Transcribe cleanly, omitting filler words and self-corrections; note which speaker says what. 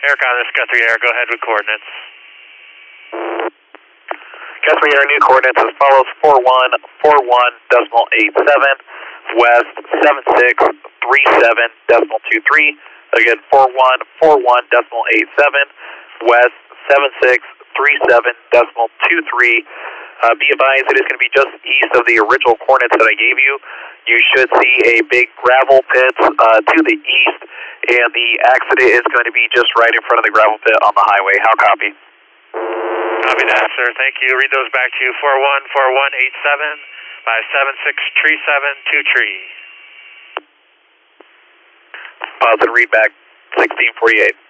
Speaker 1: Aircon, this is Guthrie Air. Go ahead with coordinates.
Speaker 2: Guthrie Air, new coordinates as follows: 4141.87, west 7637.23. Again, 4141.87, west 7637.23. Be advised, it is going to be just east of the original coordinates that I gave you. You should see a big gravel pit to the east, and the accident is going to be just right in front of the gravel pit on the highway. How copy?
Speaker 1: Copy that, sir. Thank you. Read those back to you. 414187 by 763723.
Speaker 2: Positive read back 1648.